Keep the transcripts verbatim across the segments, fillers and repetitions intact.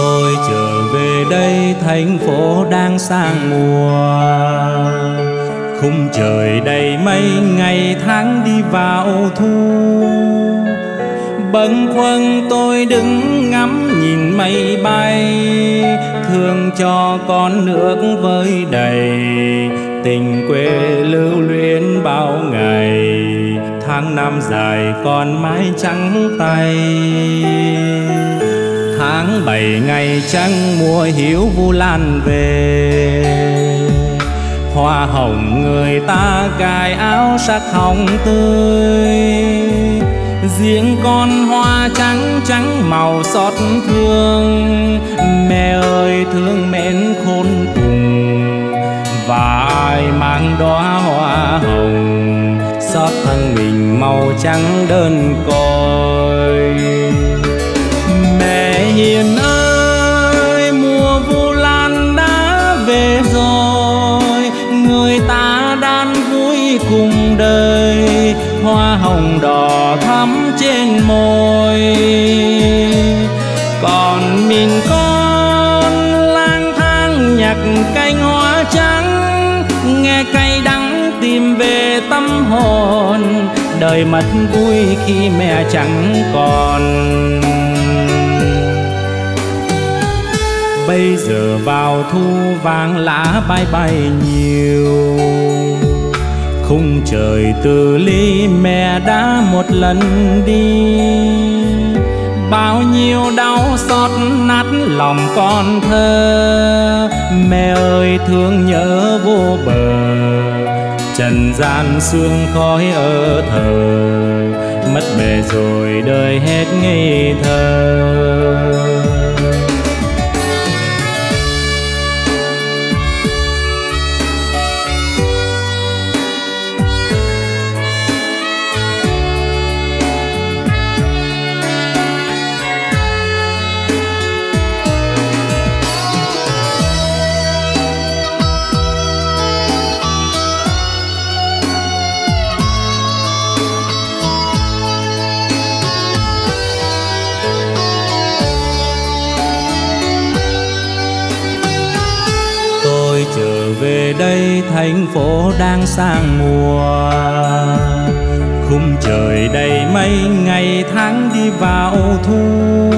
Tôi trở về đây thành phố đang sang mùa, khung trời đầy mây ngày tháng đi vào thu. Bâng khuâng tôi đứng ngắm nhìn mây bay, thương cho con nước với đầy tình quê lưu luyến bao ngày. Tháng năm dài còn mái trắng tay, tháng bảy ngày trăng mùa hiu vu lan về. Hoa hồng người ta cài áo sắc hồng tươi, riêng con hoa trắng trắng màu xót thương. Mẹ ơi thương mến khôn cùng, và ai mang đóa hoa hồng xót thân mình màu trắng đơn côi. Mẹ hiền ơi mùa vu lan đã về rồi, người ta đan vui cùng đời. Hoa hồng đỏ thắm trên môi, còn mình con lang thang nhặt cành hoa trắng. Nghe cay đắng tìm về tâm hồn, đời mất vui khi mẹ chẳng còn. Bây giờ vào thu vàng lá bay bay nhiều, khung trời từ ly mẹ đã một lần đi. Bao nhiêu đau xót nát lòng con thơ, mẹ ơi thương nhớ vô bờ. Trần gian sương khói ở thờ, mất bề rồi đời hết ngây thơ. Tôi trở về đây thành phố đang sang mùa, khung trời đầy mây ngày tháng đi vào thu.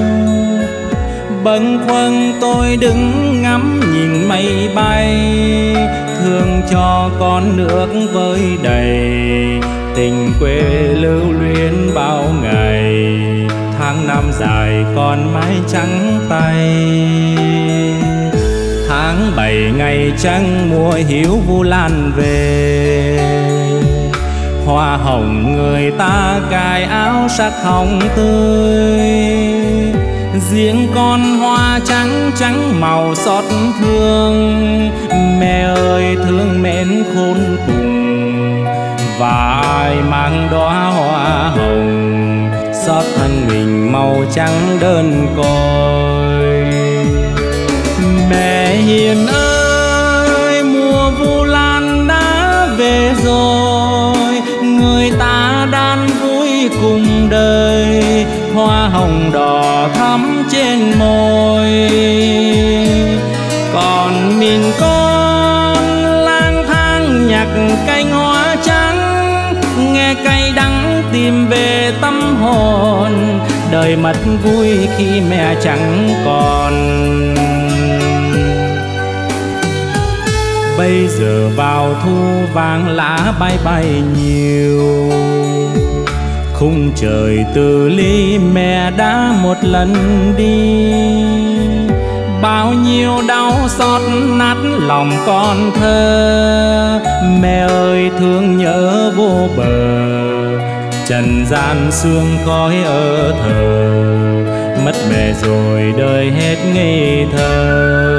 Bâng khuâng tôi đứng ngắm nhìn mây bay, thương cho con nước với đầy tình quê lưu luyến bao ngày. Tháng năm dài còn mái trắng tay, tháng bảy ngày trăng mùa hiu vu lan về. Hoa hồng người ta cài áo sắc hồng tươi, riêng con hoa trắng trắng màu xót thương. Mẹ ơi thương mến khôn cùng, và ai mang đóa hoa hồng xót thân mình màu trắng đơn côi. Mẹ hiền ơi mùa vu lan đã về rồi, người ta đan vui cùng đời. Hoa hồng đỏ thắm trên môi, còn mình con lang thang nhặt cành hoa trắng. Nghe cay đắng tìm về tâm hồn, đời mất vui khi mẹ chẳng còn. Bây giờ vào thu vàng lá bay bay nhiều, khung trời từ ly mẹ đã một lần đi. Bao nhiêu đau xót nát lòng con thơ, mẹ ơi thương nhớ vô bờ. Trần gian sương khói ở thờ, mất bề rồi đời hết ngây thơ.